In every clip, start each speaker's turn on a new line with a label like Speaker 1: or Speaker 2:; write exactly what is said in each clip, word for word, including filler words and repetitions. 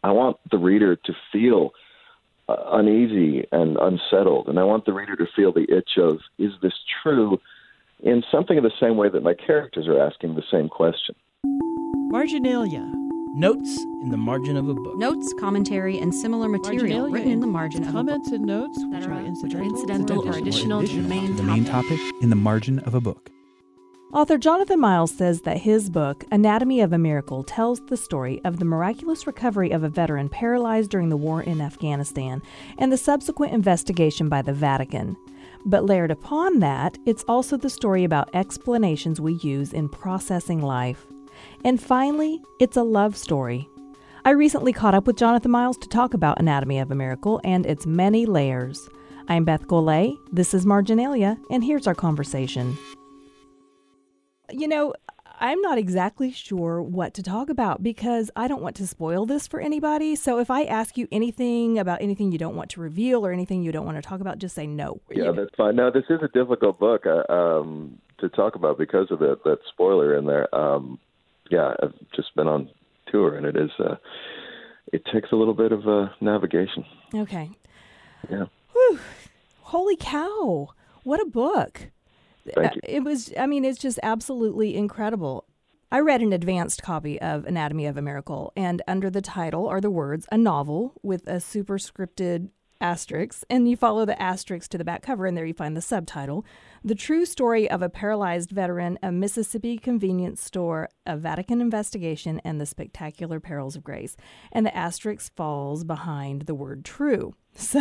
Speaker 1: I want the reader to feel uh, uneasy and unsettled, and I want the reader to feel the itch of, is this true, in something in the same way that my characters are asking the same question.
Speaker 2: Marginalia. Notes in the margin of a book.
Speaker 3: Notes, commentary, and similar material written in the margin of a book.
Speaker 4: Comments and notes which are
Speaker 3: Which are
Speaker 4: incidental,
Speaker 3: incidental or additional to the main
Speaker 5: the main topic in the margin of a book.
Speaker 6: Author Jonathan Miles says that his book, Anatomy of a Miracle, tells the story of the miraculous recovery of a veteran paralyzed during the war in Afghanistan and the subsequent investigation by the Vatican. But layered upon that, it's also the story about explanations we use in processing life. And finally, it's a love story. I recently caught up with Jonathan Miles to talk about Anatomy of a Miracle and its many layers. I'm Beth Golay, this is Marginalia, and here's our conversation. You know, I'm not exactly sure what to talk about because I don't want to spoil this for anybody. So if I ask you anything about anything you don't want to reveal or anything you don't want to talk about, just say no.
Speaker 1: Yeah,
Speaker 6: You know?
Speaker 1: that's fine. No, this is a difficult book uh, um, to talk about because of that, that spoiler in there. Um, yeah, I've just been on tour, and it is uh, it takes a little bit of uh, navigation.
Speaker 6: Okay.
Speaker 1: Yeah.
Speaker 6: Whew. Holy cow. What a book.
Speaker 1: Thank you.
Speaker 6: It was, I mean, it's just absolutely incredible. I read an advanced copy of Anatomy of a Miracle, and under the title are the words, a novel with a superscripted asterisk, and you follow the asterisk to the back cover, and there you find the subtitle, The True Story of a Paralyzed Veteran, a Mississippi Convenience Store, a Vatican Investigation, and the Spectacular Perils of Grace. And the asterisk falls behind the word true. So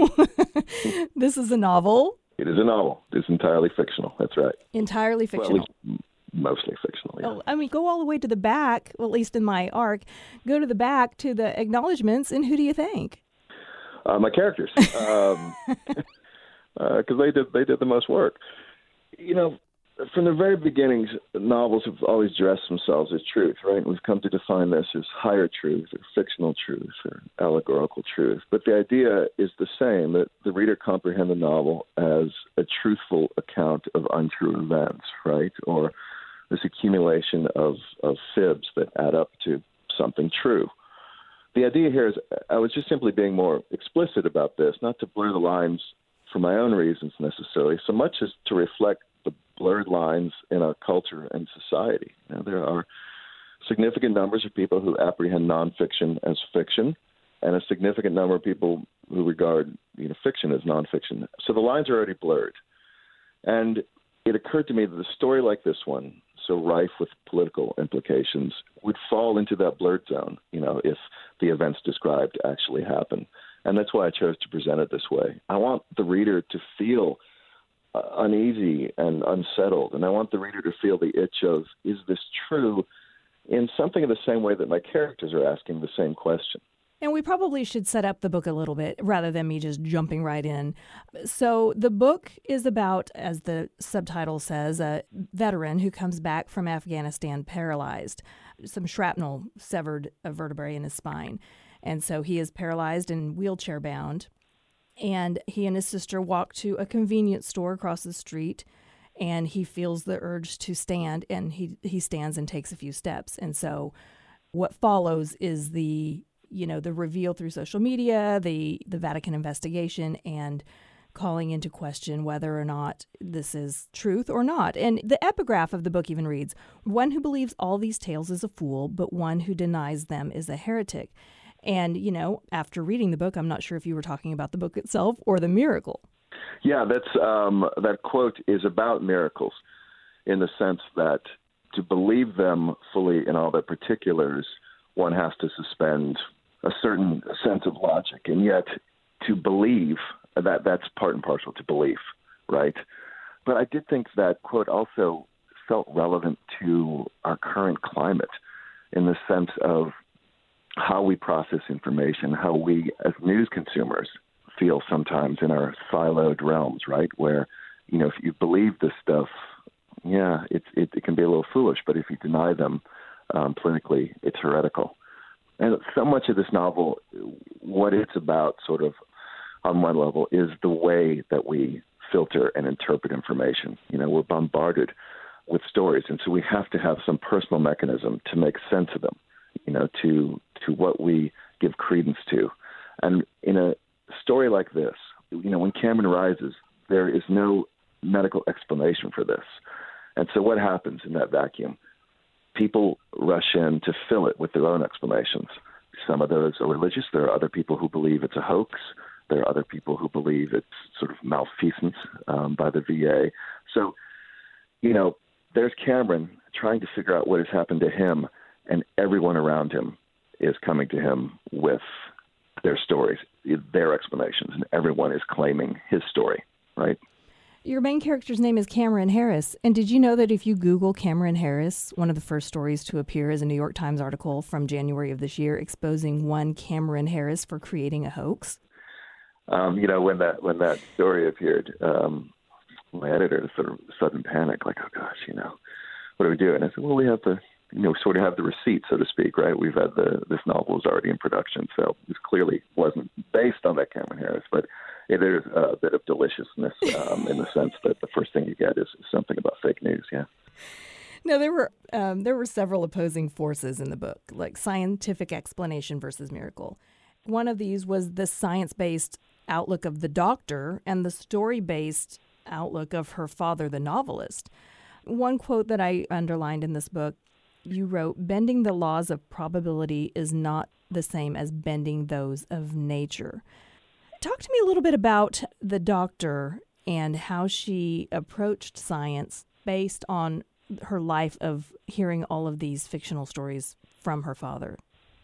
Speaker 6: this is a novel.
Speaker 1: It is a novel. It's entirely fictional. That's right.
Speaker 6: Entirely fictional.
Speaker 1: Well, at least mostly fictional, yeah.
Speaker 6: Oh, I mean, go all the way to the back, well, at least in my arc, go to the back to the acknowledgments, and who do you think?
Speaker 1: Uh, my characters, because um, uh, they did they did the most work. You know, from the very beginnings, novels have always dressed themselves as truth, right? We've come to define this as higher truth or fictional truth or allegorical truth. But the idea is the same, that the reader comprehend the novel as a truthful account of untrue events, right? Or this accumulation of, of fibs that add up to something true. The idea here is I was just simply being more explicit about this, not to blur the lines for my own reasons necessarily, so much as to reflect the blurred lines in our culture and society. You know, there are significant numbers of people who apprehend nonfiction as fiction, and a significant number of people who regard you know, fiction as nonfiction. So the lines are already blurred. And it occurred to me that a story like this one, so rife with political implications, would fall into that blurred zone, you know, if the events described actually happen. And that's why I chose to present it this way. I want the reader to feel uh, uneasy and unsettled, and I want the reader to feel the itch of, is this true, in something in the same way that my characters are asking the same question.
Speaker 6: And we probably should set up the book a little bit rather than me just jumping right in. So the book is about, as the subtitle says, a veteran who comes back from Afghanistan paralyzed. Some shrapnel severed a vertebrae in his spine. And so he is paralyzed and wheelchair bound. And he and his sister walk to a convenience store across the street, and he feels the urge to stand, and he, he stands and takes a few steps. And so what follows is the you know, the reveal through social media, the, the Vatican investigation, and calling into question whether or not this is truth or not. And the epigraph of the book even reads, one who believes all these tales is a fool, but one who denies them is a heretic. And, you know, after reading the book, I'm not sure if you were talking about the book itself or the miracle.
Speaker 1: Yeah, that's um, that quote is about miracles in the sense that to believe them fully in all their particulars, one has to suspend a certain sense of logic, and yet to believe, that that's part and parcel to belief, right? But I did think that quote also felt relevant to our current climate in the sense of how we process information, how we as news consumers feel sometimes in our siloed realms, right? Where, you know, if you believe this stuff, yeah, it's, it, it can be a little foolish, but if you deny them um, politically, it's heretical. And so much of this novel, what it's about sort of on one level is the way that we filter and interpret information. You know, we're bombarded with stories, and so we have to have some personal mechanism to make sense of them, you know, to to what we give credence to. And in a story like this, you know, when Cameron rises, there is no medical explanation for this. And so what happens in that vacuum? People rush in to fill it with their own explanations. Some of those are religious. There are other people who believe it's a hoax. There are other people who believe it's sort of malfeasance um, by the V A. So, you know, there's Cameron trying to figure out what has happened to him, and everyone around him is coming to him with their stories, their explanations, and everyone is claiming his story, right?
Speaker 6: Your main character's name is Cameron Harris. And did you know that if you Google Cameron Harris, one of the first stories to appear is a New York Times article from January of this year exposing one Cameron Harris for creating a hoax?
Speaker 1: Um, you know, when that when that story appeared, um, my editor sort of sudden panic, like, oh gosh, you know, what do we do? And I said, well, we have the, you know, sort of have the receipt, so to speak, right? We've had the, this novel was already in production, so this clearly wasn't based on that Cameron Harris, but it is a bit of deliciousness um, in the sense that the first thing you get is something about fake news, yeah.
Speaker 6: No, there were um, there were several opposing forces in the book, like scientific explanation versus miracle. One of these was the science-based outlook of the doctor and the story-based outlook of her father, the novelist. One quote that I underlined in this book, you wrote, "Bending the laws of probability is not the same as bending those of nature." Talk to me a little bit about the doctor and how she approached science based on her life of hearing all of these fictional stories from her father.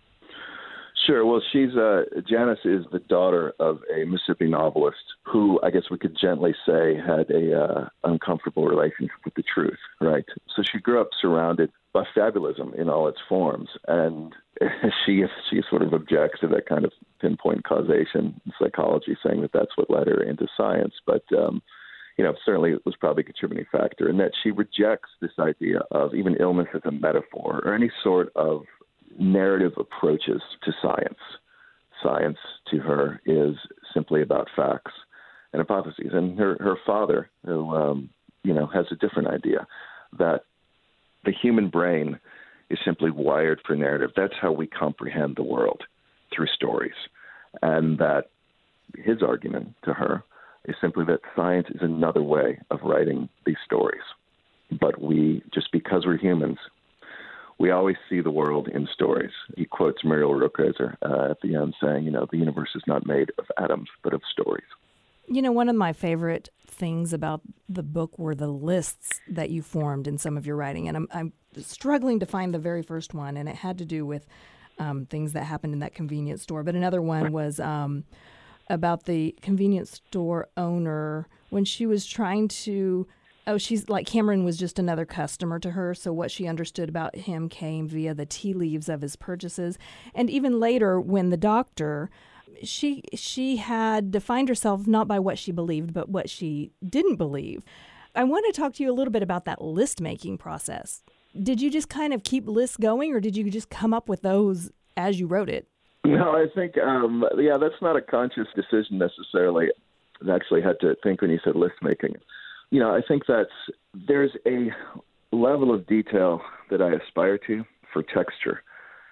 Speaker 1: Sure. Well, she's uh, Janice is the daughter of a Mississippi novelist who, I guess we could gently say, had a uh, uncomfortable relationship with the truth, right? So she grew up surrounded by fabulism in all its forms, and she she sort of objects to that kind of pinpoint causation in psychology, saying that that's what led her into science. But um, you know, certainly it was probably a contributing factor, in that she rejects this idea of even illness as a metaphor or any sort of narrative approaches to science. Science to her is simply about facts and hypotheses. And her, her father, who, um, you know, has a different idea, that the human brain is simply wired for narrative. That's how we comprehend the world, through stories. And that his argument to her is simply that science is another way of writing these stories. But we, just because we're humans, we always see the world in stories. He quotes Muriel Rukeyser uh, at the end saying, you know, the universe is not made of atoms, but of stories.
Speaker 6: You know, one of my favorite things about the book were the lists that you formed in some of your writing. And I'm, I'm struggling to find the very first one, and it had to do with um, things that happened in that convenience store. But another one was um, about the convenience store owner when she was trying to... Oh, she's like Cameron was just another customer to her. So what she understood about him came via the tea leaves of his purchases. And even later, when the doctor, she she had defined herself not by what she believed, but what she didn't believe. I want to talk to you a little bit about that list making process. Did you just kind of keep lists going, or did you just come up with those as you wrote it?
Speaker 1: No, I think, um, yeah, that's not a conscious decision necessarily. I actually had to think when you said list making. You know, I think that's, there's a level of detail that I aspire to for texture.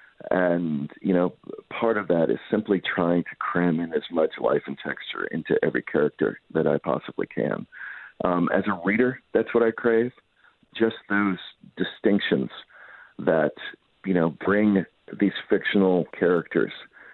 Speaker 1: And, you know, part of that is simply trying to cram in as much life and texture into every character that I possibly can. Um, as a reader, that's what I crave. Just those distinctions that, you know, bring these fictional characters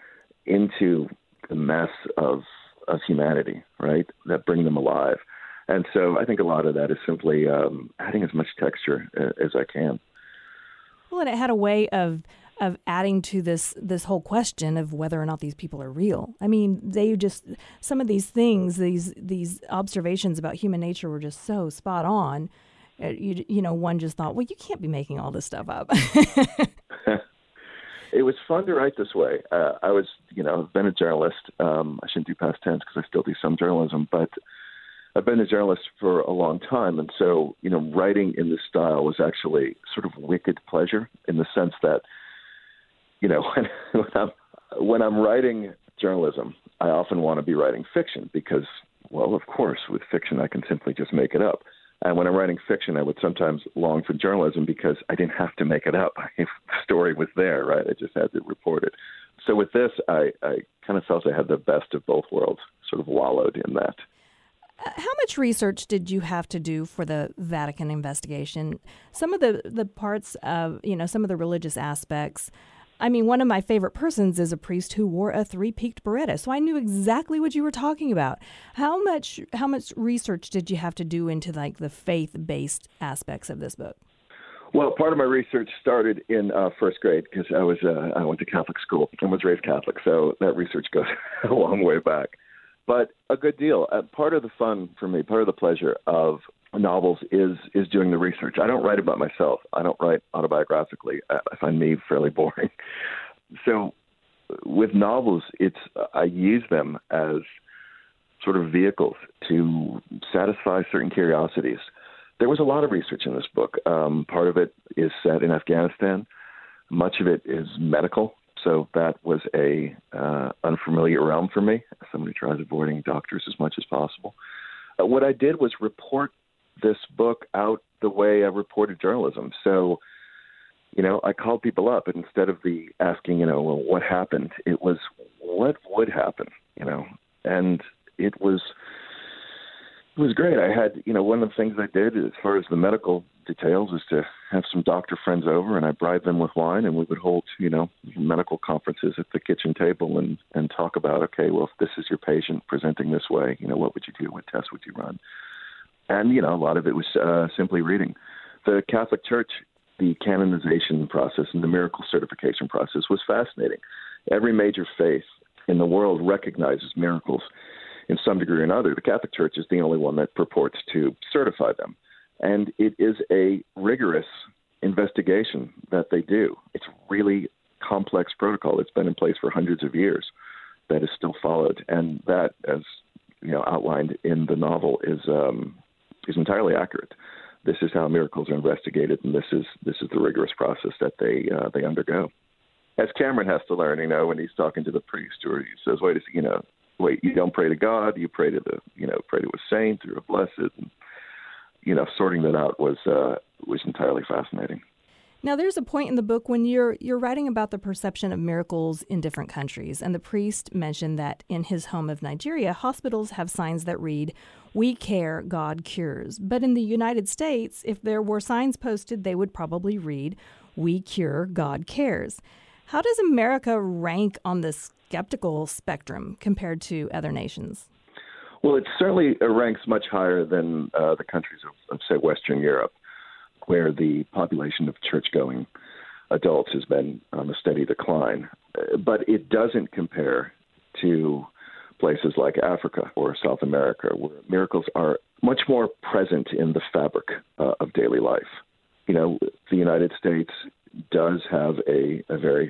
Speaker 1: into the mess of, of humanity, right? That bring them alive. And so I think a lot of that is simply um, adding as much texture uh, as I can.
Speaker 6: Well, and it had a way of of adding to this this whole question of whether or not these people are real. I mean, they just, some of these things, these these observations about human nature were just so spot on. Uh, you, you know, one just thought, well, you can't be making all this stuff up.
Speaker 1: It was fun to write this way. Uh, I was, you know, I've been a journalist. Um, I shouldn't do past tense because I still do some journalism, but I've been a journalist for a long time, and so, you know, writing in this style was actually sort of wicked pleasure in the sense that, you know, when, when I'm when I'm writing journalism, I often want to be writing fiction because, well, of course, with fiction I can simply just make it up. And when I'm writing fiction, I would sometimes long for journalism because I didn't have to make it up. If the story was there, right? I just had to report it. So with this, I, I kind of felt I had the best of both worlds, sort of wallowed in that.
Speaker 6: How much research did you have to do for the Vatican investigation? Some of the, the parts of, you know, some of the religious aspects. I mean, one of my favorite persons is a priest who wore a three-peaked beretta, so I knew exactly what you were talking about. How much how much research did you have to do into like the faith-based aspects of this book?
Speaker 1: Well, part of my research started in uh, first grade because I was uh, I went to Catholic school and was raised Catholic, so that research goes a long way back. But a good deal. Uh, part of the fun for me, part of the pleasure of novels is is doing the research. I don't write about myself. I don't write autobiographically. I, I find me fairly boring. So with novels, it's I use them as sort of vehicles to satisfy certain curiosities. There was a lot of research in this book. Um, part of it is set in Afghanistan. Much of it is medical. So that was a uh, unfamiliar realm for me. Somebody tries avoiding doctors as much as possible. Uh, what I did was report this book out the way I reported journalism. So, you know, I called people up, and instead of the asking, you know, well, what happened, it was what would happen, you know, and it was it was great. I had, you know, one of the things I did as far as the medical details is to have some doctor friends over, and I bribed them with wine, and we would hold, you know, medical conferences at the kitchen table and, and talk about, okay, well, if this is your patient presenting this way, you know, what would you do? What tests would you run? And, you know, a lot of it was uh, simply reading. The Catholic Church, the canonization process and the miracle certification process was fascinating. Every major faith in the world recognizes miracles in some degree or another. The Catholic Church is the only one that purports to certify them. And it is a rigorous investigation that they do. It's really complex protocol that's been in place for hundreds of years that is still followed. And that, as you know, outlined in the novel, is um, is entirely accurate. This is how miracles are investigated, and this is this is the rigorous process that they uh, they undergo. As Cameron has to learn, you know, when he's talking to the priest, or he says, "Wait, you know, wait, you don't pray to God, you pray to the, you know, pray to a saint or a blessed." And, you know, sorting that out was uh, was entirely fascinating.
Speaker 6: Now, there's a point in the book when you're you're writing about the perception of miracles in different countries, and the priest mentioned that in his home of Nigeria, hospitals have signs that read, "We care, God cures." But in the United States, if there were signs posted, they would probably read, "We cure, God cares." How does America rank on the skeptical spectrum compared to other nations?
Speaker 1: Well, it certainly ranks much higher than uh, the countries of, of, say, Western Europe, where the population of church-going adults has been on a steady decline. Uh, but it doesn't compare to places like Africa or South America, where miracles are much more present in the fabric uh, of daily life. You know, the United States does have a, a very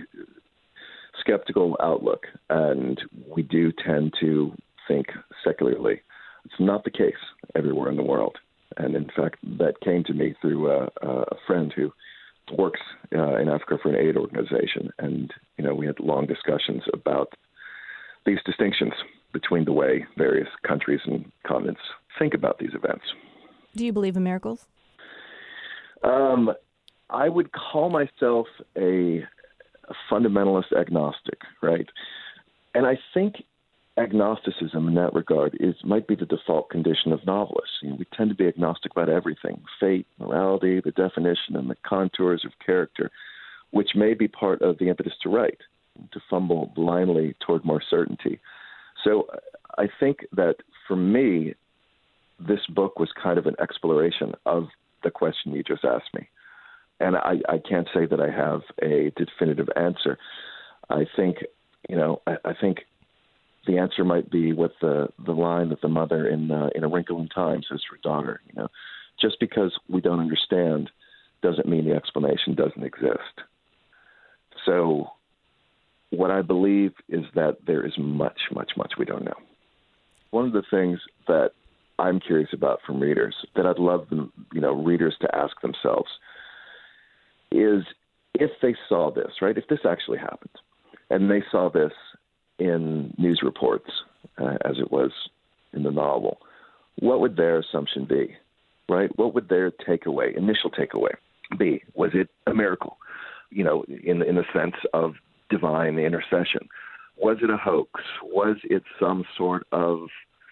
Speaker 1: skeptical outlook, and we do tend to think secularly. It's not the case everywhere in the world. And in fact, that came to me through uh, a friend who works uh, in Africa for an aid organization. And, you know, we had long discussions about these distinctions between the way various countries and continents think about these events.
Speaker 6: Do you believe in miracles?
Speaker 1: Um, I would call myself a, a fundamentalist agnostic, right? And I think agnosticism in that regard is might be the default condition of novelists. You know, we tend to be agnostic about everything: fate, morality, the definition, and the contours of character, which may be part of the impetus to write, to fumble blindly toward more certainty. So I think that for me, this book was kind of an exploration of the question you just asked me. And I, I can't say that I have a definitive answer. I think, you know, I, I think the answer might be with the, the line that the mother in uh, in A Wrinkle in Time says to her daughter, you know, just because we don't understand doesn't mean the explanation doesn't exist. So what I believe is that there is much, much, much we don't know. One of the things that I'm curious about from readers, that I'd love them, you know, readers to ask themselves, is if they saw this, right, if this actually happened, and they saw this in news reports, uh, as it was in the novel, what would their assumption be, right? What would their takeaway, initial takeaway be? Was it a miracle, you know, in in the sense of divine, the intercession? Was it a hoax? Was it some sort of,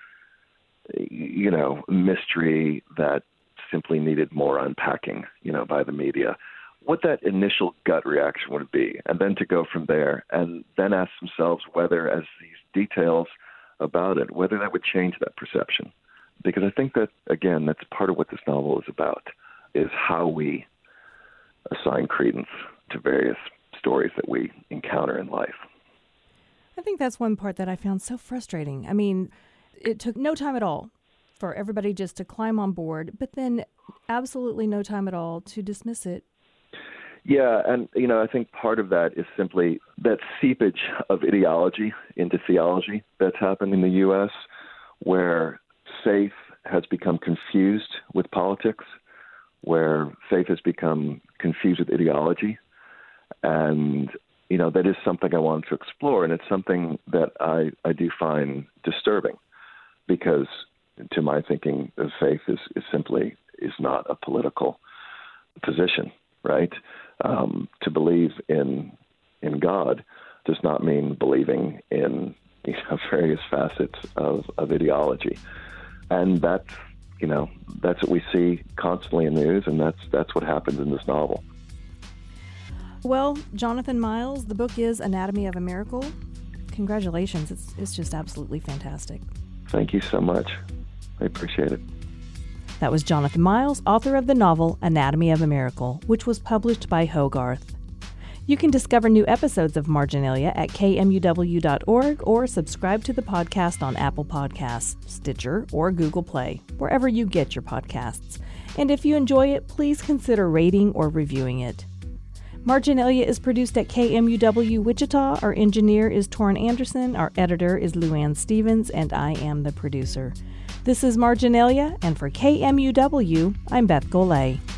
Speaker 1: you know, mystery that simply needed more unpacking, you know, by the media? What that initial gut reaction would be, and then to go from there, and then ask themselves whether, as these details about it, whether that would change that perception. Because I think that, again, that's part of what this novel is about, is how we assign credence to various stories that we encounter in life.
Speaker 6: I think that's one part that I found so frustrating. I mean, it took no time at all for everybody just to climb on board, but then absolutely no time at all to dismiss it.
Speaker 1: Yeah, and, you know, I think part of that is simply that seepage of ideology into theology that's happened in the U S, where faith has become confused with politics, where faith has become confused with ideology. And, you know, that is something I wanted to explore, and it's something that I, I do find disturbing, because to my thinking, faith is, is simply is not a political position, right? Um, to believe in in God does not mean believing in, you know, various facets of, of ideology. And that's, you know, that's what we see constantly in the news, and that's that's what happens in this novel.
Speaker 6: Well, Jonathan Miles, the book is Anatomy of a Miracle. Congratulations. It's it's just absolutely fantastic.
Speaker 1: Thank you so much. I appreciate it.
Speaker 6: That was Jonathan Miles, author of the novel Anatomy of a Miracle, which was published by Hogarth. You can discover new episodes of Marginalia at k m u w dot org or subscribe to the podcast on Apple Podcasts, Stitcher, or Google Play, wherever you get your podcasts. And if you enjoy it, please consider rating or reviewing it. Marginalia is produced at K M U W Wichita. Our engineer is Torrin Anderson, our editor is Luann Stevens, and I am the producer. This is Marginalia, and for K M U W, I'm Beth Golay.